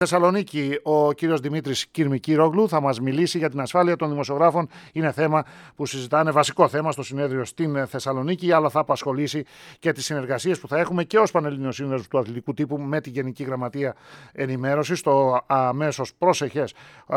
Θεσσαλονίκη, ο κύριος Δημήτρης Κυρμικύρογλου θα μας μιλήσει για την ασφάλεια των δημοσιογράφων. Είναι θέμα που συζητάνε, βασικό θέμα στο συνέδριο στην Θεσσαλονίκη, αλλά θα απασχολήσει και τις συνεργασίες που θα έχουμε και ως Πανελλήνιος Σύνδεσμος του Αθλητικού Τύπου με τη Γενική Γραμματεία Ενημέρωσης στο αμέσως προσεχές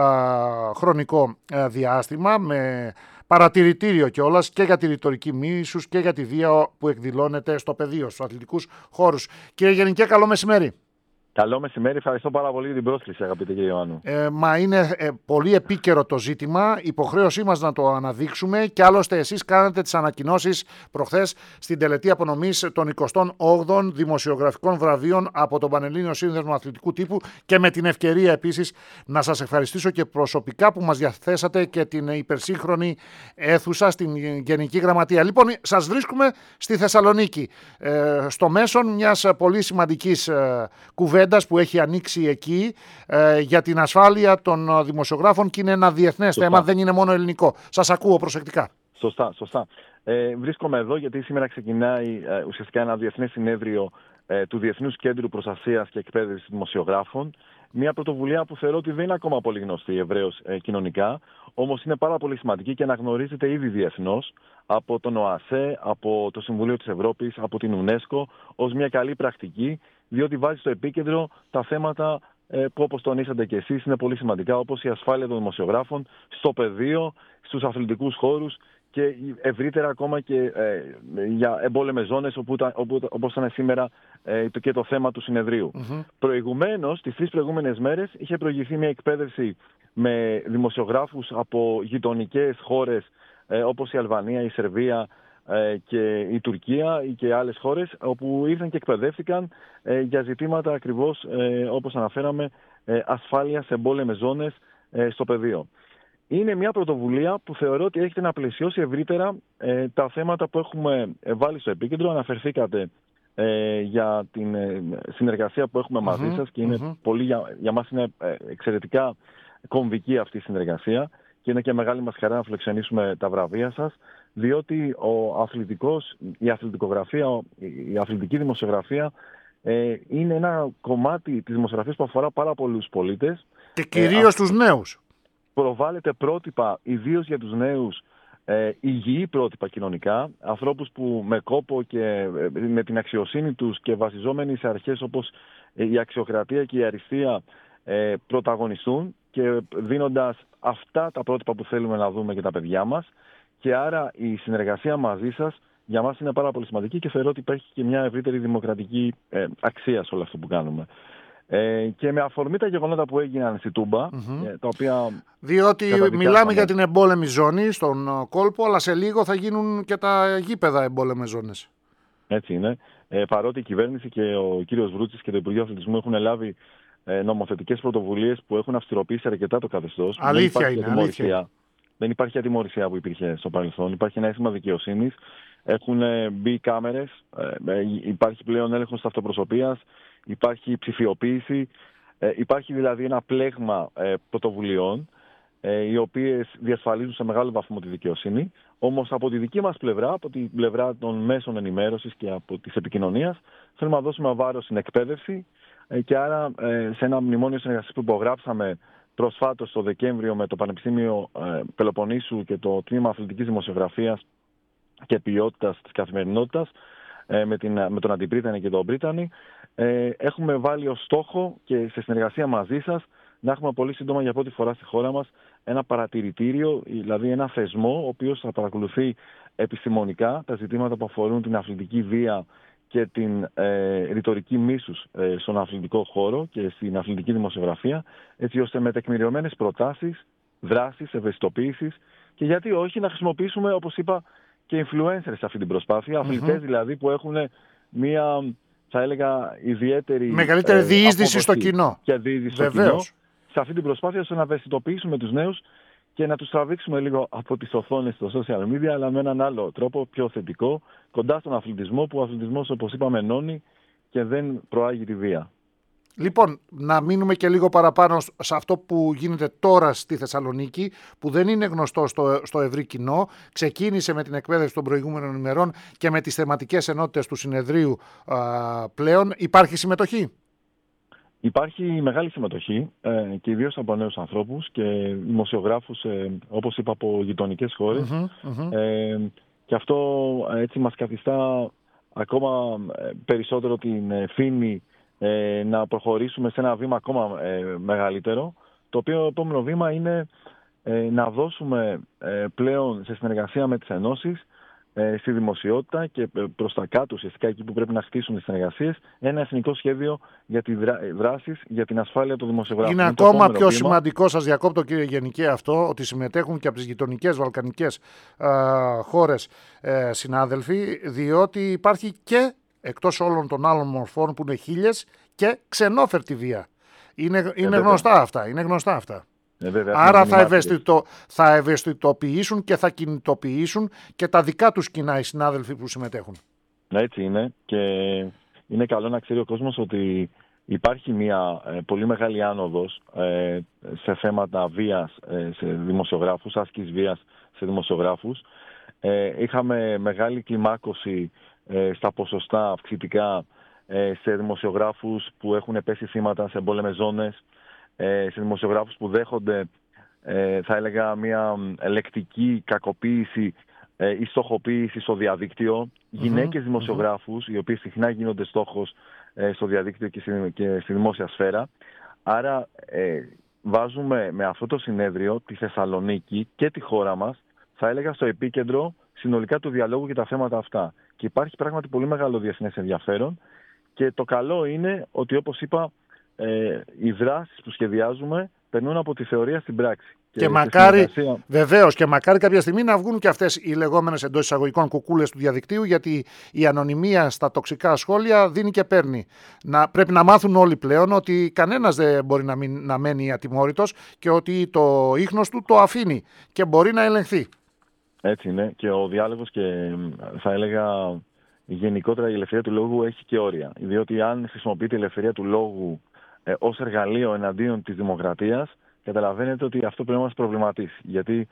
χρονικό διάστημα, με παρατηρητήριο κιόλας και για τη ρητορική μίσους και για τη βία που εκδηλώνεται στο πεδίο, στους αθλητικούς χώρους. Κύριε Γενικέ, καλό μεσημέρι. Καλό μεσημέρι, ευχαριστώ πάρα πολύ για την πρόσκληση, αγαπητέ κύριε Ιωάννου. Μα είναι πολύ επίκαιρο το ζήτημα, υποχρέωσή μας να το αναδείξουμε και άλλωστε εσείς κάνατε τις ανακοινώσεις προχθές στην τελετή απονομής των 28ων δημοσιογραφικών βραβείων από τον Πανελλήνιο Σύνδεσμο Αθλητικού Τύπου και με την ευκαιρία επίσης να σας ευχαριστήσω και προσωπικά που μας διαθέσατε και την υπερσύγχρονη αίθουσα στην Γενική Γραμματεία. Λοιπόν, σας βρίσκουμε στη Θεσσαλονίκη, στο μέσον μιας πολύ σημαντικής κουβέντας που έχει ανοίξει εκεί για την ασφάλεια των δημοσιογράφων και είναι ένα διεθνές θέμα, δεν είναι μόνο ελληνικό. Σας ακούω προσεκτικά. Σωστά. Βρίσκομαι εδώ γιατί σήμερα ξεκινάει ουσιαστικά ένα διεθνές συνέδριο του Διεθνούς Κέντρου Προστασίας και Εκπαίδευσης Δημοσιογράφων. Μια πρωτοβουλία που θεωρώ ότι δεν είναι ακόμα πολύ γνωστή ευρέως κοινωνικά, όμως είναι πάρα πολύ σημαντική και αναγνωρίζεται ήδη διεθνώς από τον ΟΑΣΕ, από το Συμβουλίο της Ευρώπης, από την UNESCO ως μια καλή πρακτική, διότι βάζει στο επίκεντρο τα θέματα που, όπως τονίσατε και εσείς, είναι πολύ σημαντικά, όπως η ασφάλεια των δημοσιογράφων στο πεδίο, στους αθλητικούς χώρους και ευρύτερα ακόμα και για εμπόλεμες ζώνες, όπως ήταν σήμερα και το θέμα του συνεδρίου. Προηγουμένως, τις 3 προηγούμενες μέρες, είχε προηγηθεί μια εκπαίδευση με δημοσιογράφους από γειτονικές χώρες όπως η Αλβανία, η Σερβία και η Τουρκία και άλλες χώρες, όπου ήρθαν και εκπαιδεύτηκαν για ζητήματα ακριβώς, όπως αναφέραμε, ασφάλεια σε εμπόλεμες ζώνες στο πεδίο. Είναι μια πρωτοβουλία που θεωρώ ότι έχετε να πλαισιώσει ευρύτερα τα θέματα που έχουμε βάλει στο επίκεντρο. Αναφερθήκατε για την συνεργασία που έχουμε μαζί σας και είναι πολύ, για μας είναι εξαιρετικά κομβική αυτή η συνεργασία και είναι και μεγάλη μας χαρά να φιλοξενήσουμε τα βραβεία σας, διότι η αθλητικογραφία, η αθλητική δημοσιογραφία είναι ένα κομμάτι της δημοσιογραφίας που αφορά πάρα πολλούς πολίτες. Και κυρίως τους νέους. Προβάλλεται πρότυπα, ιδίως για τους νέους, υγιή πρότυπα κοινωνικά, ανθρώπους που με κόπο και με την αξιοσύνη τους και βασιζόμενοι σε αρχές όπως η αξιοκρατία και η αριστεία πρωταγωνιστούν και δίνοντας αυτά τα πρότυπα που θέλουμε να δούμε για τα παιδιά μας. Και άρα η συνεργασία μαζί σας για μας είναι πάρα πολύ σημαντική και θεωρώ ότι υπάρχει και μια ευρύτερη δημοκρατική αξία σε όλο αυτό που κάνουμε. Και με αφορμή τα γεγονότα που έγιναν στη Τούμπα, τα οποία... Διότι μιλάμε για την εμπόλεμη ζώνη στον κόλπο, αλλά σε λίγο θα γίνουν και τα γήπεδα εμπόλεμες ζώνες. Έτσι είναι. Παρότι η κυβέρνηση και ο κύριος Βρούτσης και το Υπουργείο Αθλητισμού έχουν λάβει νομοθετικές πρωτοβουλίες που έχουν αυστηροποιήσει αρκετά το καθεστώς. Αλήθεια. Δεν υπάρχει ατιμωρησία που υπήρχε στο παρελθόν. Υπάρχει ένα αίσθημα δικαιοσύνης. Έχουν μπει κάμερες. Υπάρχει πλέον έλεγχος ταυτοπροσωπείας. Υπάρχει ψηφιοποίηση. Υπάρχει δηλαδή ένα πλέγμα πρωτοβουλιών οι οποίες διασφαλίζουν σε μεγάλο βαθμό τη δικαιοσύνη. Όμως από τη δική μας πλευρά, από την πλευρά των μέσων ενημέρωσης και από της επικοινωνίας, θέλουμε να δώσουμε βάρος στην εκπαίδευση και άρα σε ένα μνημόνιο συνεργασίας που υπογράψαμε προσφάτως το Δεκέμβριο με το Πανεπιστήμιο Πελοποννήσου και το Τμήμα Αθλητικής Δημοσιογραφίας και Ποιότητας της Καθημερινότητας με τον Αντιπρίτανη και τον Πρίτανη, έχουμε βάλει ως στόχο και σε συνεργασία μαζί σας να έχουμε πολύ σύντομα για πρώτη φορά στη χώρα μας ένα παρατηρητήριο, δηλαδή ένα θεσμό ο οποίος θα παρακολουθεί επιστημονικά τα ζητήματα που αφορούν την αθλητική βία και την ρητορική μίσους στον αθλητικό χώρο και στην αθλητική δημοσιογραφία, έτσι ώστε με τεκμηριωμένες προτάσεις, δράσεις, ευαισθητοποίησης και γιατί όχι να χρησιμοποιήσουμε, όπως είπα, και influencers σε αυτή την προσπάθεια, αθλητές δηλαδή που έχουν μία, θα έλεγα, ιδιαίτερη μεγαλύτερη διείσδυση στο κοινό. Και διείσδυση στο κοινό, σε αυτή την προσπάθεια ώστε να ευαισθητοποιήσουμε τους νέους και να τους τραβήξουμε λίγο από τις οθόνες στο social media, αλλά με έναν άλλο τρόπο, πιο θετικό, κοντά στον αθλητισμό, που ο αθλητισμός, όπως είπαμε, ενώνει και δεν προάγει τη βία. Λοιπόν, να μείνουμε και λίγο παραπάνω σε αυτό που γίνεται τώρα στη Θεσσαλονίκη, που δεν είναι γνωστό στο ευρύ κοινό. Ξεκίνησε με την εκπαίδευση των προηγούμενων ημερών και με τις θεματικές ενότητες του συνεδρίου πλέον. Υπάρχει συμμετοχή? Υπάρχει μεγάλη συμμετοχή και ιδίως από νέους ανθρώπους και δημοσιογράφους, όπως είπα, από γειτονικές χώρες. Και αυτό έτσι μας καθιστά ακόμα περισσότερο την ευθύνη να προχωρήσουμε σε ένα βήμα ακόμα μεγαλύτερο. Το οποίο επόμενο βήμα είναι να δώσουμε πλέον σε συνεργασία με τις ενώσεις, στη δημοσιότητα και προς τα κάτω, ουσιαστικά εκεί που πρέπει να χτίσουν τις συνεργασίες, ένα εθνικό σχέδιο για τη δράσεις για την ασφάλεια των δημοσιογράφων. Είναι ακόμα πιο σημαντικό, σας διακόπτω κύριε Γενικέ, αυτό, ότι συμμετέχουν και από τις γειτονικές βαλκανικές χώρες συνάδελφοι, διότι υπάρχει και, εκτός όλων των άλλων μορφών που είναι χίλιες, και ξενόφερτη βία. Είναι γνωστά αυτά. Άρα θα ευαισθητοποιήσουν και θα κινητοποιήσουν και τα δικά τους κοινά οι συνάδελφοι που συμμετέχουν. Έτσι είναι, και είναι καλό να ξέρει ο κόσμος ότι υπάρχει μια πολύ μεγάλη άνοδος σε θέματα βίας σε δημοσιογράφους, άσκησης βίας σε δημοσιογράφους. Είχαμε μεγάλη κλιμάκωση στα ποσοστά αυξητικά σε δημοσιογράφους που έχουν πέσει θύματα σε εμπόλεμες ζώνες, σε δημοσιογράφους που δέχονται, θα έλεγα, μια λεκτική κακοποίηση ή στοχοποίηση στο διαδίκτυο. Γυναίκες δημοσιογράφους, οι οποίοι συχνά γίνονται στόχος στο διαδίκτυο και στη δημόσια σφαίρα. Άρα βάζουμε με αυτό το συνέδριο τη Θεσσαλονίκη και τη χώρα μας, θα έλεγα, στο επίκεντρο συνολικά του διαλόγου για τα θέματα αυτά. Και υπάρχει πράγματι πολύ μεγάλο διεθνές ενδιαφέρον, και το καλό είναι ότι, όπως είπα, οι δράσεις που σχεδιάζουμε περνούν από τη θεωρία στην πράξη. Και μακάρι, βεβαίως, και μακάρι κάποια στιγμή να βγουν και αυτές οι λεγόμενες εντός εισαγωγικών κουκούλες του διαδικτύου, γιατί η ανωνυμία στα τοξικά σχόλια δίνει και παίρνει. Πρέπει να μάθουν όλοι πλέον ότι κανένας δεν μπορεί να μένει ατιμόρυτος και ότι το ίχνος του το αφήνει και μπορεί να ελεγχθεί. Έτσι είναι, και ο διάλογος, και θα έλεγα γενικότερα η ελευθερία του λόγου έχει και όρια. Διότι αν χρησιμοποιείται η ελευθερία του λόγου ως εργαλείο εναντίον της δημοκρατίας, καταλαβαίνετε ότι αυτό πρέπει να μας προβληματίσει. Γιατί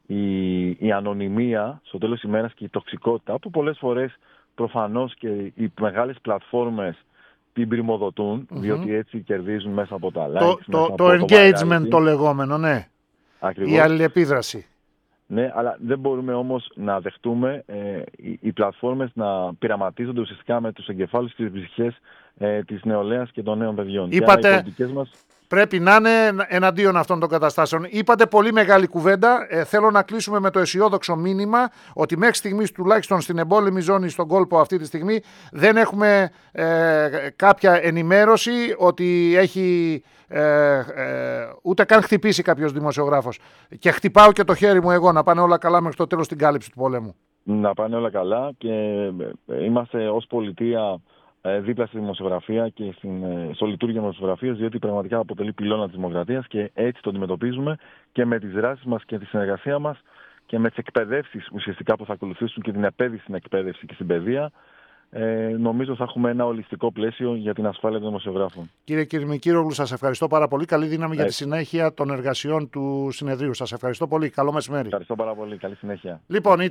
η ανωνυμία στο τέλος της ημέρας και η τοξικότητα, που πολλές φορές προφανώς και οι μεγάλες πλατφόρμες την πρημοδοτούν, διότι έτσι κερδίζουν μέσα από τα likes. Το engagement το λεγόμενο, ναι. Ακριβώς. Η αλληλεπίδραση. Ναι, αλλά δεν μπορούμε όμως να δεχτούμε οι πλατφόρμες να πειραματίζονται ουσιαστικά με τους εγκεφάλους και τις ψυχές της νεολαίας και των νέων παιδιών. Είπατε, πρέπει να είναι εναντίον αυτών των καταστάσεων. Είπατε πολύ μεγάλη κουβέντα. Θέλω να κλείσουμε με το αισιόδοξο μήνυμα ότι μέχρι στιγμής, τουλάχιστον στην εμπόλεμη ζώνη, στον κόλπο αυτή τη στιγμή, δεν έχουμε κάποια ενημέρωση ότι έχει ούτε καν χτυπήσει κάποιος δημοσιογράφος. Και χτυπάω και το χέρι μου εγώ, να πάνε όλα καλά μέχρι το τέλος στην κάλυψη του πολέμου. Να πάνε όλα καλά, και είμαστε ως πολιτεία δίπλα στη δημοσιογραφία και στο λειτουργήμα της δημοσιογραφίας, διότι πραγματικά αποτελεί πυλώνα της δημοκρατίας, και έτσι το αντιμετωπίζουμε και με τις δράσεις μας και τη συνεργασία μας και με τις εκπαιδεύσεις ουσιαστικά που θα ακολουθήσουν και την επέδειξη στην εκπαίδευση και στην παιδεία. Νομίζω θα έχουμε ένα ολιστικό πλαίσιο για την ασφάλεια των δημοσιογράφων. Κύριε Κυρμικύρογλου, σας ευχαριστώ πάρα πολύ. Καλή δύναμη για τη συνέχεια των εργασιών του συνεδρίου. Σας ευχαριστώ πολύ. Καλό μεσημέρι. Ευχαριστώ πάρα πολύ. Καλή συνέχεια. Λοιπόν,